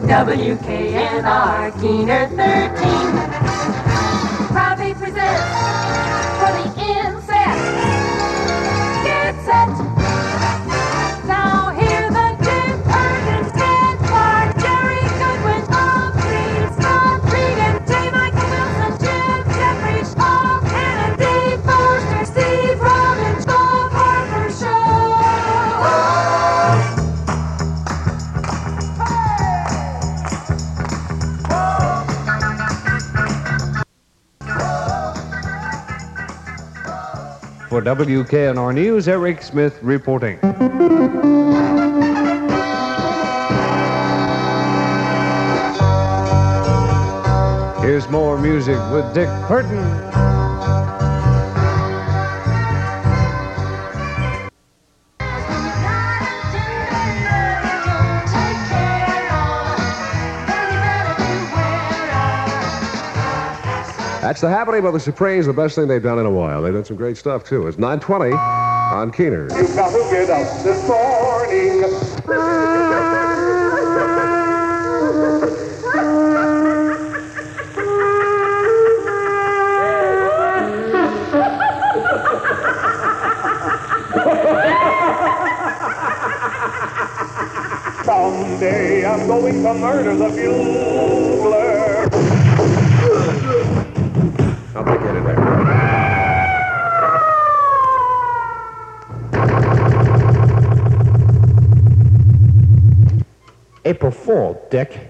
WKNR Keener 13 proudly presents for the inset. Get set. Now hear the Jim Perkins, Ted Clark, Jerry Goodwin, Bob Green, Scott Regan, J. Michael Wilson, Jim Jeffries, Paul Cannon, Dave Foster, Steve Robbins, Bob Harper Show. For WKNR News, Eric Smith reporting. Here's more music with Dick Burton. That's the happening by the Supremes, the best thing they've done in a while. They've done some great stuff, too. It's 9:20 on Keener. You got to get up this morning. Someday I'm going to murder the bugler. I'll take it in there. April Fool, Dick.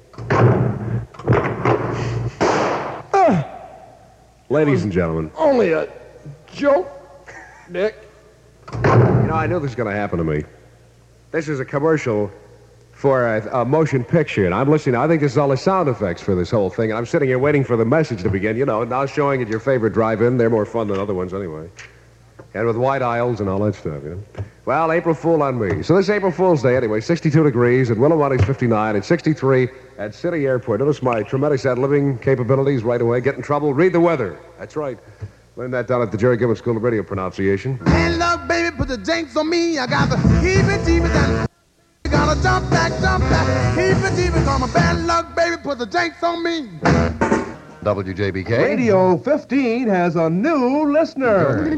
Ladies and gentlemen. Only a joke, Dick. You know, I knew this was going to happen to me. This is a commercial for a motion picture, and I'm listening. I think this is all the sound effects for this whole thing, and I'm sitting here waiting for the message to begin. You know, now showing at your favorite drive-in. They're more fun than other ones anyway. And with wide aisles and all that stuff, you know. Well, April Fool on me. So this is April Fool's Day anyway, 62 degrees, and Willowmoney's 59, and 63 at City Airport. Notice my tremendous ad-libbing capabilities right away. Get in trouble, read the weather. That's right. Learned that down at the Jerry Gibbons School of Radio pronunciation. Man, look, baby, put the jinx on me. I got to keep it deep down. Gotta jump back, keep it deep, call my bad luck, baby, put the jinx on me. WJBK. Radio 15 has a new listener.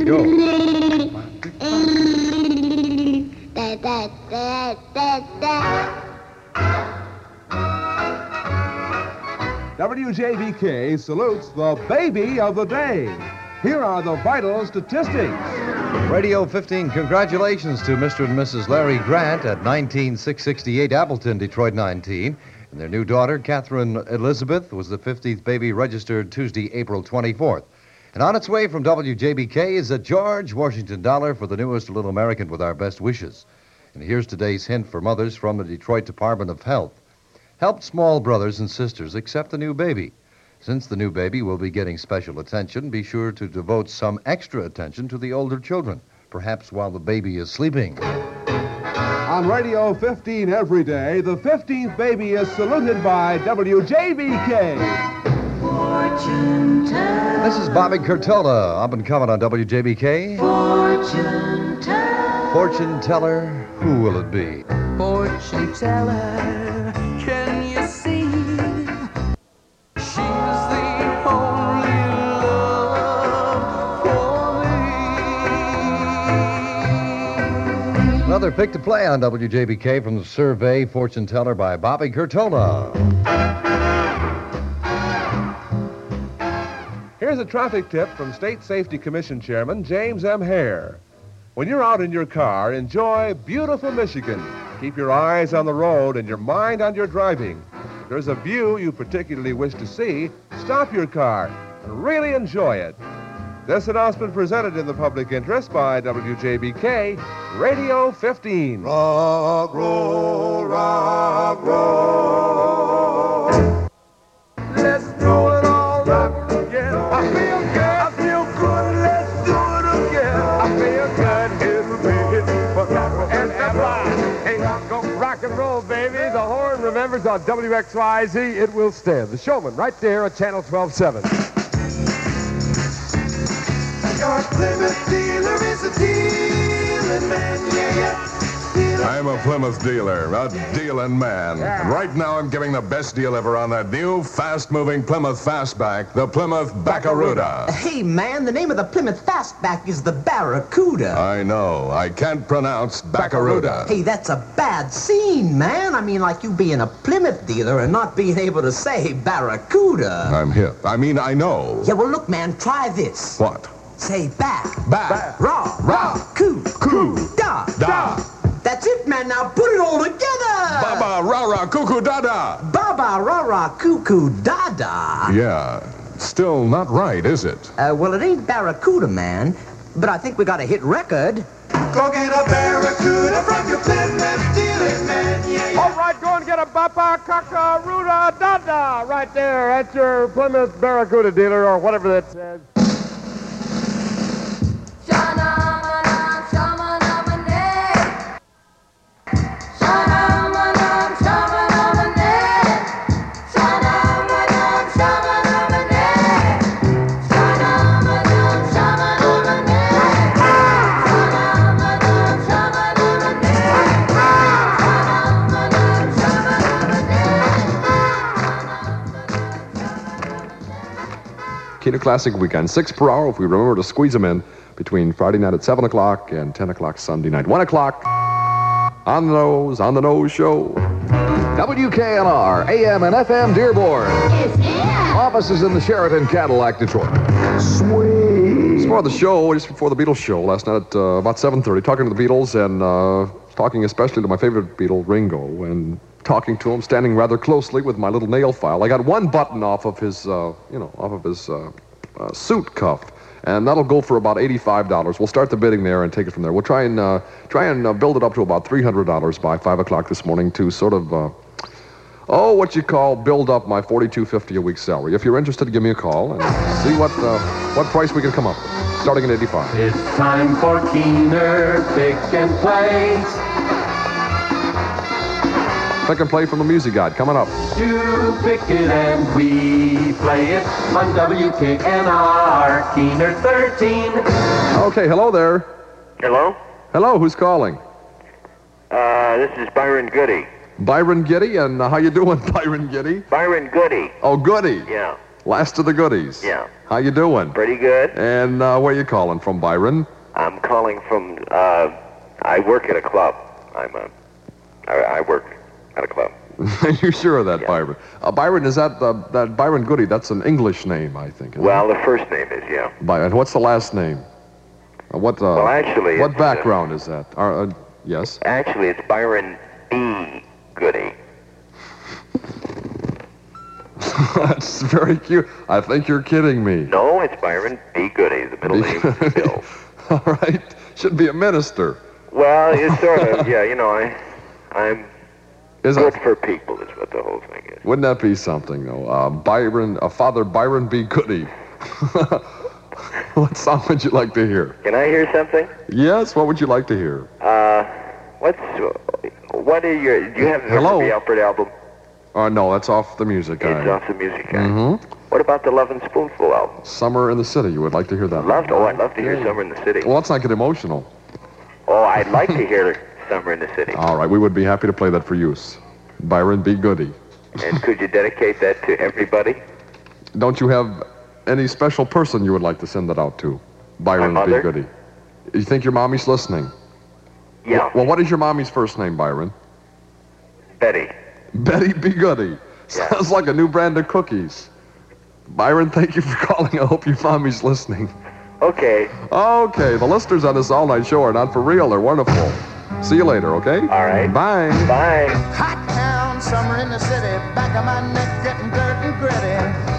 WJBK salutes the baby of the day. Here are the vital statistics. Radio 15, congratulations to Mr. and Mrs. Larry Grant at 19668 Appleton, Detroit 19. And their new daughter, Catherine Elizabeth, was the 50th baby registered Tuesday, April 24th. And on its way from WJBK is a George Washington dollar for the newest Little American with our best wishes. And here's today's hint for mothers from the Detroit Department of Health. Help small brothers and sisters accept the new baby. Since the new baby will be getting special attention, be sure to devote some extra attention to the older children, perhaps while the baby is sleeping. On Radio 15 every day, the 15th baby is saluted by WJBK. Fortune teller. This is Bobby Curtola, up and coming on WJBK. Fortune teller. Fortune teller, who will it be? Fortune teller, can you see? She's the only love for me. Another pick to play on WJBK from the survey, Fortune Teller by Bobby Curtola. Here's a traffic tip from State Safety Commission Chairman James M. Hare. When you're out in your car, enjoy beautiful Michigan. Keep your eyes on the road and your mind on your driving. If there's a view you particularly wish to see, stop your car and really enjoy it. This announcement presented in the public interest by WJBK, Radio 15. Rock, roll, rock, roll. Let's do it all rock again. I feel good, I feel good, let's do it again. I feel good, it's big, but and hey, go rock and roll, baby. The horn remembers on WXYZ, it will stand. The Showman, right there at Channel 12-7. Your Plymouth dealer is a dealing man, yeah, yeah. I'm a Plymouth dealer, a dealing man. And right now I'm giving the best deal ever on that new, fast-moving Plymouth Fastback, the Plymouth Barracuda. Hey, man, the name of the Plymouth Fastback is the Barracuda. I know. I can't pronounce Barracuda. Hey, that's a bad scene, man. I mean, like you being a Plymouth dealer and not being able to say Barracuda. I'm hip. I mean, I know. Yeah, well, look, man, try this. What? Say back. Back. Raw. Raw. Coo. Coo. Da. Da. That's it, man. Now put it all together. Baba, rah-rah, cuckoo, da-da. Baba, rah-rah, cuckoo, da-da. Yeah. Still not right, is it? Well, it ain't Barracuda, man. But I think we got a hit record. Go get a Barracuda from your Plymouth dealing man, yeah. All right, go and get a Baba Kakaruda Dada right there at your Plymouth Barracuda dealer or whatever that says. Kino Classic Weekend, 6 per hour if we remember to squeeze them in between Friday night at 7 o'clock and 10 o'clock Sunday night. 1 o'clock on the nose show. WKNR, AM and FM Dearborn. Offices in the Sheraton Cadillac, Detroit. Sweet. Before the show, just before the Beatles show, last night at about 7:30, talking to the Beatles and talking especially to my favorite Beatle, Ringo, and talking to him, standing rather closely with my little nail file. I got one button off of his, suit cuff, and that'll go for about $85. We'll start the bidding there and take it from there. We'll try and build it up to about $300 by 5 o'clock this morning to sort of, what you call build up my $42.50 a week salary. If you're interested, give me a call and see what price we can come up with, starting at $85. It's time for Keener Pick and Play. Pick and play from the Music Guide, coming up. You pick it and we play it on WKNR, Keener 13. Okay, hello there. Hello? Hello, who's calling? This is Byron Goody. Byron Giddy, and how you doing, Byron Giddy? Byron Goody. Oh, Goody. Yeah. Last of the goodies. Yeah. How you doing? Pretty good. And where you calling from, Byron? I'm calling from, I work at a club. I work at a club. Are you sure of that, Yeah. Byron? Byron, is that Byron Goody? That's an English name, I think. Well, the first name is, yeah. Byron. What's the last name? Well, actually, what it's, background is that? Yes. Actually, it's Byron B. Goody. That's very cute. I think you're kidding me. No, it's Byron B. Goody. The middle name is Bill. All right. Should be a minister. Well, it's sort of, yeah, you know, I'm Is good it? for people is what the whole thing is. Wouldn't that be something, though? Father Byron B. Goody. What song would you like to hear? Can I hear something? Yes, what would you like to hear? Do you have the Hello? Herbie Alpert album? No, that's off the Music Guide. It's off the Music Guide. Mm-hmm. What about the Love and Spoonful album? Summer in the City. You would like to hear that? I'd love to hear Summer in the City. Well, let's not get emotional. Oh, I'd like to hear Summer in the City. All right, we would be happy to play that for use. Byron B. Goody. And could you dedicate that to everybody? Don't you have any special person you would like to send that out to? Byron My B. mother? Goody. You think your mommy's listening? Yeah. Well, what is your mommy's first name, Byron? Betty. Betty B. Goody. Sounds like a new brand of cookies. Byron, thank you for calling. I hope your mommy's listening. Okay. Okay, the listeners on this all-night show are not for real. They're wonderful. See you later, okay? All right. Bye. Bye. Hot town, summer in the city, back of my neck getting dirt and gritty.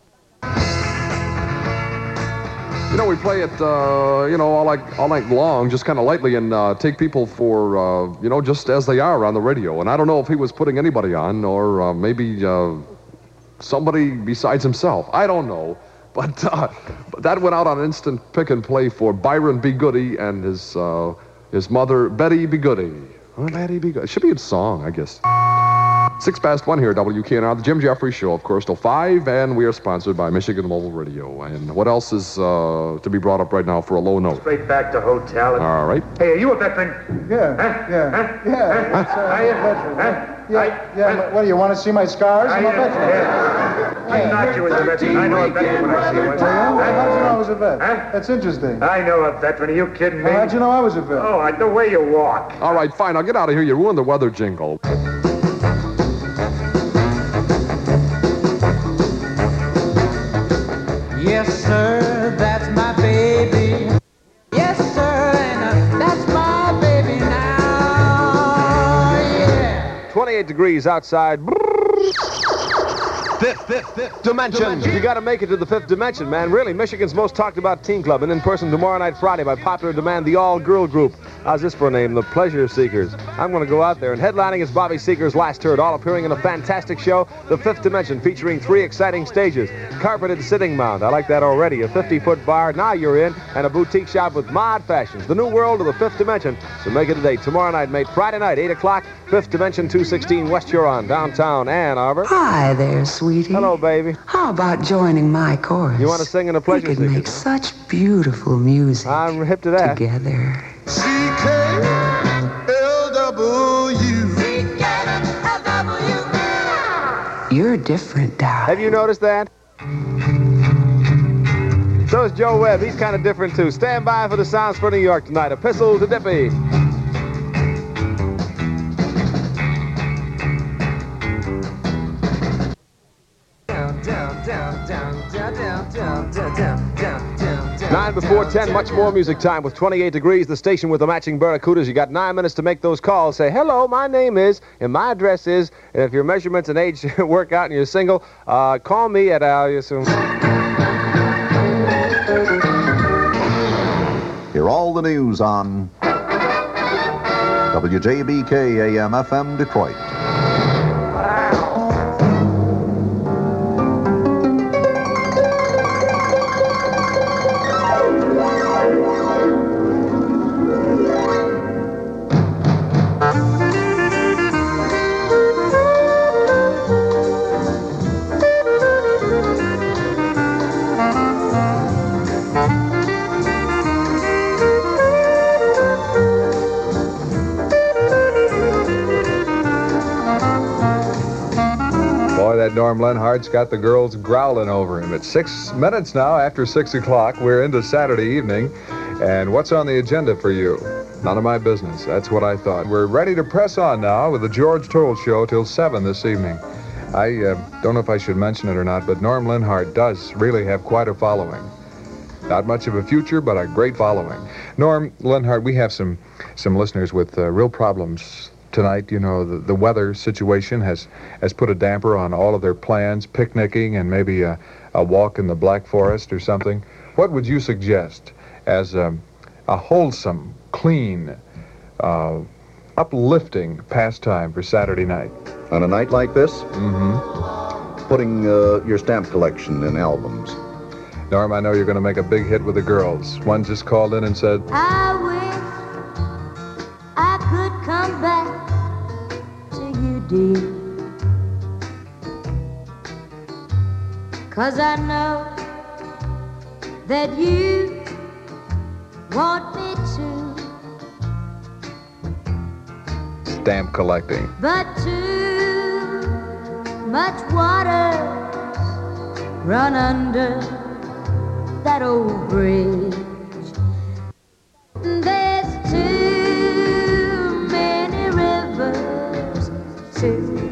You know, we play it, all night long, just kind of lightly, and take people for, just as they are on the radio. And I don't know if he was putting anybody on, or maybe somebody besides himself. I don't know. But that went out on instant pick and play for Byron B. Goody and his mother, Betty B. Goody. Betty B. Goody. It should be a song, I guess. 1:06 here at WKNR, the Jim Jeffries Show, of course, till 5, and we are sponsored by Michigan Mobile Radio. And what else is to be brought up right now for a low note? Straight back to hotel. All right. Hey, are you a veteran? Yeah, Are you a veteran? yeah. What do you want to see my scars? I'm a veteran. I thought you was a veteran. I know a veteran when I see one. How'd you know I was a vet? That's interesting. I know a veteran. Are you kidding me? How'd you know I was a vet? Oh, the way you walk. All right, fine. I'll get out of here. You ruined the weather jingle. Yes, sir, that's my baby. Yes, sir, and that's my baby now. Yeah. 28 degrees outside. Fifth dimension. You got to make it to the fifth dimension, man. Really, Michigan's most talked about teen club. And in person tomorrow night, Friday, by popular demand, the all-girl group. How's this for a name? The Pleasure Seekers. I'm going to go out there. And headlining is Bobby Seeker's Last Heard, all appearing in a fantastic show, The Fifth Dimension, featuring 3 exciting stages. Carpeted sitting mount. I like that already. A 50-foot bar. Now you're in. And a boutique shop with mod fashions. The new world of the Fifth Dimension. So make it a date. Tomorrow night, mate. Friday night, 8 o'clock. Fifth Dimension, 216 West Huron, downtown Ann Arbor. Hi there, sweetie. Hello, baby. How about joining my chorus? You want to sing in a Pleasure We could make such beautiful music. I'm hip to that. Together. You're different, darling. Have you noticed that? So is Joe Webb. He's kind of different, too. Stand by for the sounds for New York tonight. Epistle to Dippy. Nine before 10, much more music time with 28 degrees, the station with the matching Barracudas. You got 9 minutes to make those calls. Say, hello, my name is, and my address is, and if your measurements and age work out and you're single, call me at, Hear all the news on WJBK AM FM Detroit. Norm Lenhart's got the girls growling over him. It's 6 minutes now after 6 o'clock. We're into Saturday evening. And what's on the agenda for you? None of my business. That's what I thought. We're ready to press on now with the George Toll Show till 7 this evening. I don't know if I should mention it or not, but Norm Lenhart does really have quite a following. Not much of a future, but a great following. Norm Lenhart, we have some listeners with real problems tonight. You know, the weather situation has put a damper on all of their plans, picnicking and maybe a walk in the Black Forest or something. What would you suggest as a wholesome, clean, uplifting pastime for Saturday night? On a night like this? Mm-hmm. Putting your stamp collection in albums. Norm, I know you're going to make a big hit with the girls. One just called in and said, I wish I could come back to you, dear. 'Cause I know that you want me to. Stamp collecting. But too much water run under that old bridge. There's too many rivers to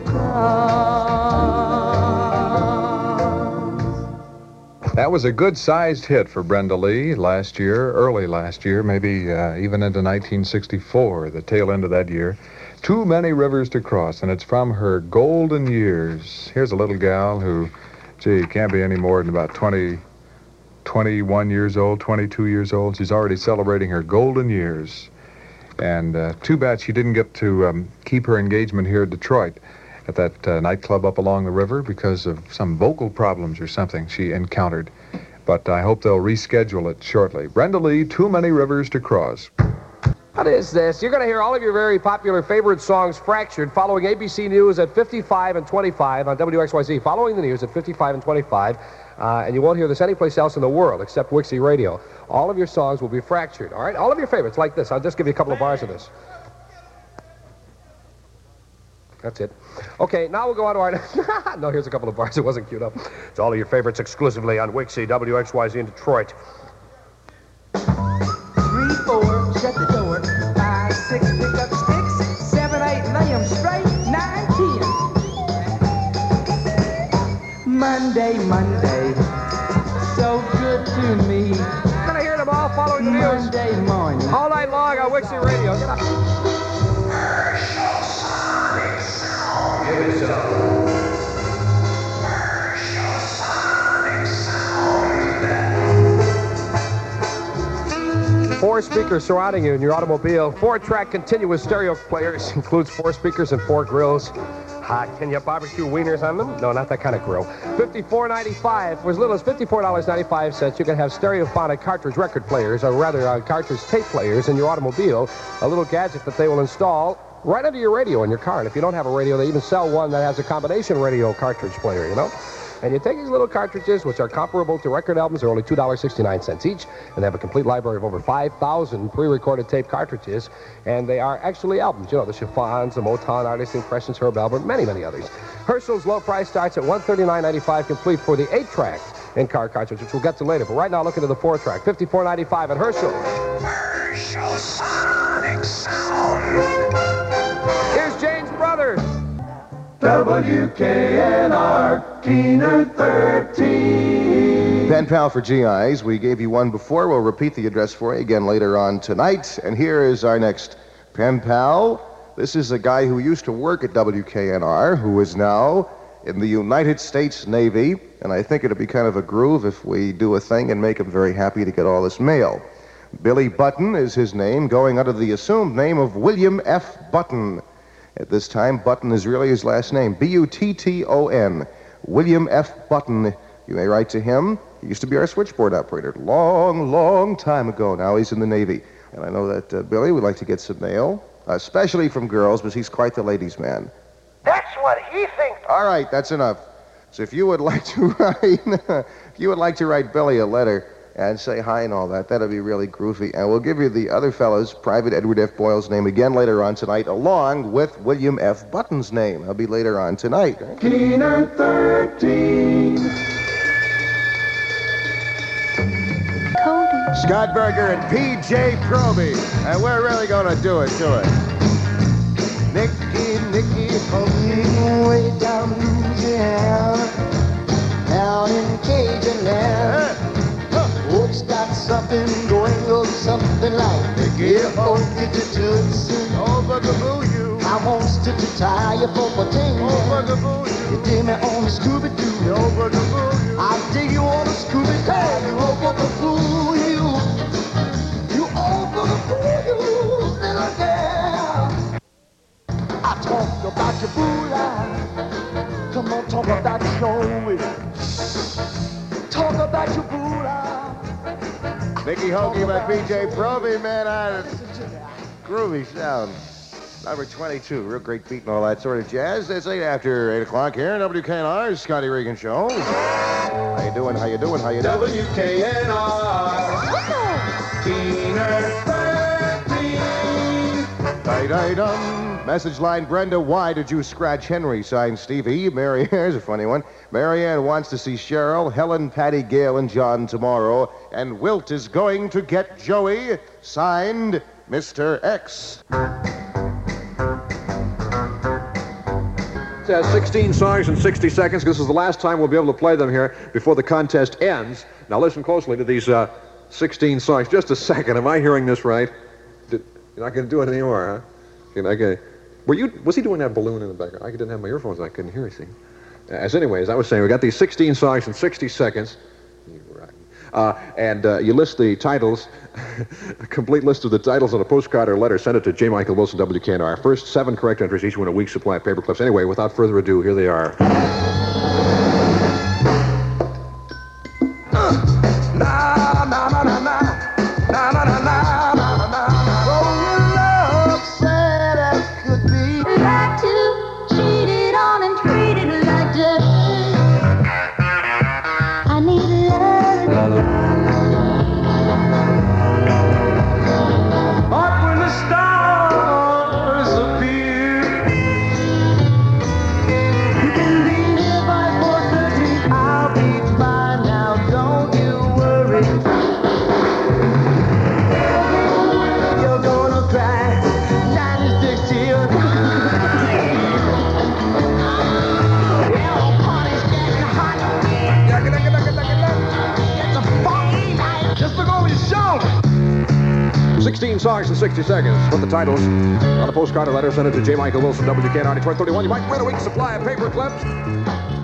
cross. That was a good-sized hit for Brenda Lee last year, early last year, maybe even into 1964, the tail end of that year. Too many rivers to cross, and it's from her golden years. Here's a little gal who, gee, can't be any more than about 21 years old, 22 years old. She's already celebrating her golden years. And too bad she didn't get to keep her engagement here in Detroit at that nightclub up along the river because of some vocal problems or something she encountered. But I hope they'll reschedule it shortly. Brenda Lee, Too Many Rivers to Cross. What is this? You're going to hear all of your very popular favorite songs fractured following ABC News at 55 and 25 on WXYZ. Following the news at 55 and 25. And you won't hear this anyplace else in the world except Wixie Radio. All of your songs will be fractured, all right? All of your favorites like this. I'll just give you a couple of bars of this. That's it. Okay, now we'll go on to our... No, here's a couple of bars. It wasn't queued up. It's all of your favorites exclusively on Wixie, WXYZ in Detroit. 3, 4, shut the door. 5, 6, pick up sticks. 7, 8, lay 'em straight. 9, 10. Monday, Monday, so good to me. I'm going to hear them all following the news. Monday morning. All night long on Wixie Radio. Get up. Give it some. Four speakers surrounding you in your automobile. 4-track continuous stereo players. Includes 4 speakers and 4 grills. Can you barbecue wieners on them? No, not that kind of grill. $54.95. For as little as $54.95, you can have stereophonic cartridge record players, or rather cartridge tape players in your automobile. A little gadget that they will install right under your radio in your car. And if you don't have a radio, they even sell one that has a combination radio cartridge player, you know? And you take these little cartridges, which are comparable to record albums. They're only $2.69 each. And they have a complete library of over 5,000 pre-recorded tape cartridges. And they are actually albums. You know, the Chiffons, the Motown Artist Impressions, Herb Alpert, many, many others. Herschel's low price starts at $139.95 complete for the 8-track in-car cartridge, which we'll get to later. But right now, look into the 4-track. $54.95 at Herschel. Herschel Sonic Sound. Here's Jane's Brothers. WKNR, Keener 13. Pen Pal for GIs. We gave you one before. We'll repeat the address for you again later on tonight. And here is our next Pen Pal. This is a guy who used to work at WKNR, who is now in the United States Navy. And I think it'll be kind of a groove if we do a thing and make him very happy to get all this mail. Billy Button is his name, going under the assumed name of William F. Button. At this time, Button is really his last name, B-U-T-T-O-N. William F. Button. You may write to him. He used to be our switchboard operator long, long time ago. Now he's in the Navy. And I know that Billy would like to get some mail, especially from girls, because he's quite the ladies' man. That's what he thinks. All right, that's enough. So if you would like to write Billy a letter and say hi and all that, that'd be really groovy. And we'll give you the other fellow's, Private Edward F. Boyle's name again later on tonight, along with William F. Button's name. That'll be later on tonight. Keener 13. Scott Berger and P.J. Proby. And we're really going to do it to it. Nicky, way down Louisiana, down in Cajun land. Folks got something going on, something like if I get to Tootsie, I want to tie you for a ting. You dig me on the Scooby-Doo, I'll dig you on the Scooby-Doo. You over the fool, you over the fool, little girl. I talk about your booty. Come on, talk about your way. Talk about your booty. Nicky Hoagie by P.J. Proby, man. Groovy sound. Number 22. Real great beat and all that sort of jazz. That's 8 after 8 o'clock here. WKNR's Scotty Regan Show. How you doing? How you doing? How you doing? WKNR. Keener 13. Dum. Message line, Brenda, why did you scratch Henry? Signed, Stevie. Mary, here's a funny one. Marianne wants to see Cheryl, Helen, Patty, Gail, and John tomorrow. And Wilt is going to get Joey. Signed, Mr. X. It has 16 songs in 60 seconds. This is the last time we'll be able to play them here before the contest ends. Now listen closely to these 16 songs. Just a second. Am I hearing this right? You're not going to do it anymore, huh? Okay. Was he doing that balloon in the background? I didn't have my earphones. I couldn't hear anything. As I was saying, we got these 16 songs in 60 seconds. And you list the titles, a complete list of the titles on a postcard or letter. Send it to J. Michael Wilson, WKNR. First 7 correct entries, each win a week's supply of paper clips. Anyway, without further ado, here they are. 16 songs in 60 seconds. Put the titles on a postcard or letter. Send it to J. Michael Wilson, WKNR 1231. You might win a week's supply of paper clips.